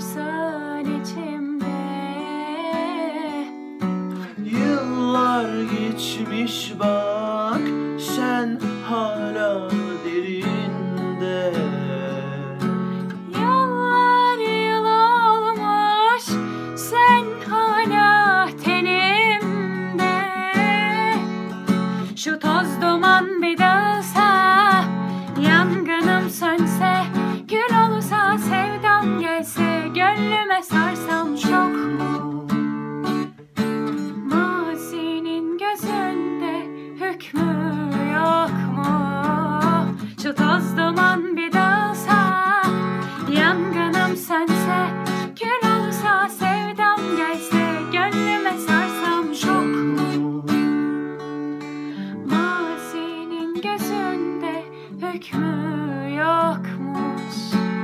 yanarsın içimde. Yıllar geçmiş bak, sen hala derinde. Yıllar yıl olmuş, sen hala tenimde. Şu toz duman bir dağılsa, yangınım sönse, gül olursa, sevdam gelse, gönlüme sarsam çok mu? Mazinin gözünde hükmü yok mu? Şu toz duman bir dağılsa, yangınım sönse, kül olursa, sevdam gelse, gönlüme sarsam çok mu? Mazinin gözünde hükmü yokmuş.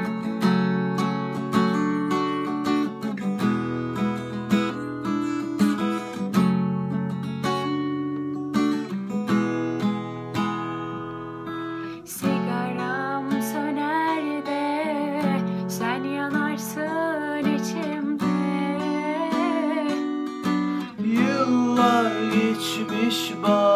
Sigaram söner de sen yanarsın içimde. Yıllar geçmiş bak,